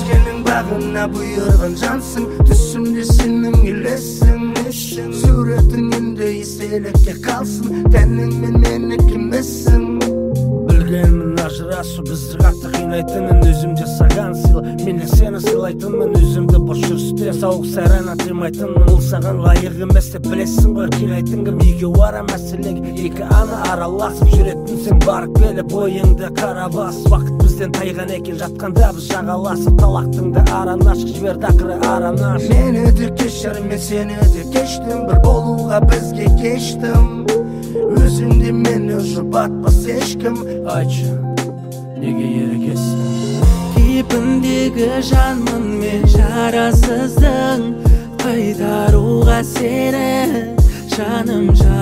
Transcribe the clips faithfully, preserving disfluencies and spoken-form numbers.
Өзгенің бағына бұйырған жансың, түсімде сенің елесің. Суретің енді еселікке қалсын, тәніңмен менікі емессің. Білгенмін ажырасу бізді қатты қинайтынын, өзім жасаған сыйлы мен де сені сыйлайтынмын. Өзімді бос жүрісте сауық сайран атырмайтынмын. Ол саған лайық емес деп білесің ғой, қинайтын кім? Үйге бара мәселеге екі ана араласып жүретінсің. Барып келіп бойыңды қара бас, уақыт бізден тайған екен, жатқанда біз жағаласып. Талақтыңды аран ашық жіберді ақыры аран ашық. Мені де кешір, мен сені де кештім, бір болуға бізге кештім. Өзіңде мені жұбатпас ешкім. Айтшы, неге ерекесің? Кейпіңдегі жанмын мен жарасыздың, қайтаруға сені жаным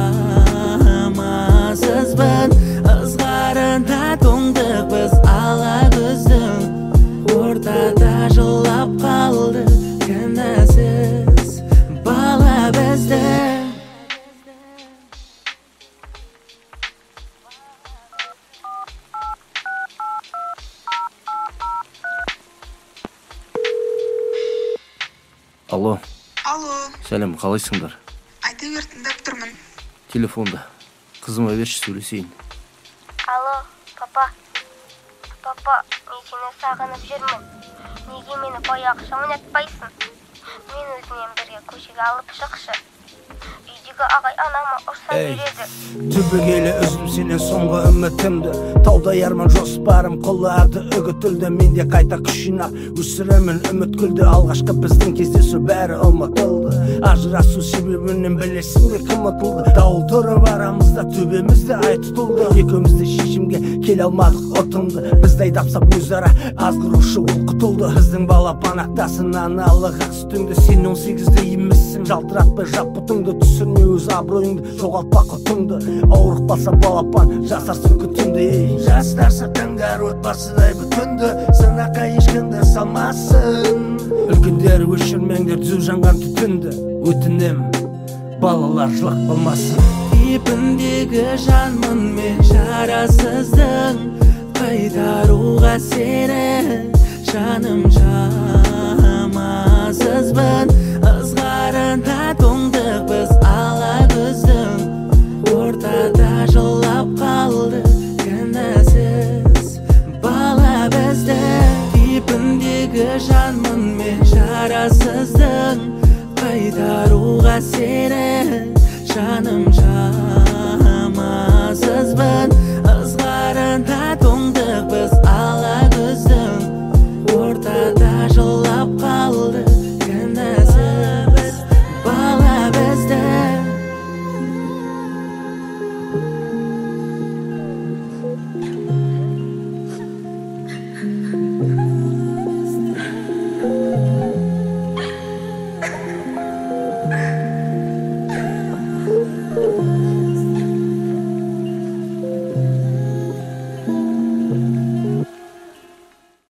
жамасызбын. Ызғарында тоңдық біз ала көздің, ортада жылап қалды кінәсіз бала бізді. Алло. Алло. Сәлем, қалайсыңдар? Айта бер, тыңдап тұрмын. Телефонда. Қызыма берші, сөйлесейін. Алло, папа. Папа, мен сені сағынып жүрмін. Неге мені баяғыша ойнатпайсың? Мен өзіңмен бірге көшеге алып шықшы. Үйдегі ағай анама ұрса береді. Түбегейлі үздім сенен соңғы үмітімді, таудай арман жоспарым құлады, үгітілді. Менде қайта күш жинап өсіремін үміт гүлді. Алғашқы біздің кездесу бәрі ұмытылды. Ажырасу себебінен білесің бе кім ұтылды? Дауыл тұрып арамызда, төбемізде ай тұтылды. Екеумізде шешімге келе алмадық, ұтымды. Бізді айдапсап өзара азғырушы ол құтылды. Біздің балапан ақтасынан алық ақ сүтіңді. Сен он сегізде емессің, жалтыратпай жап бұтыңды. Түсірме өз абыройыңды, жоғалтпа құтыңды. Ауырық балса балапан, жасарсың күтімді. Жастар сақтаңдар отбасыдай бүтінді, сынаққа ешкімді салмасын. Үлкендер өшірмеңдер түзу жанған түтінді, өтінем балалар жылақ болмасын. Кейпіңдегі жанмын мен жарасыздың, қайтаруға сені жаным жамасызбын. Ызғарында тоңдық біз ала көздің, ортада жылап қалды кінәсіз бала бізді. Кейпіңдегі жанмын мен жарасыздың, қайтаруға сені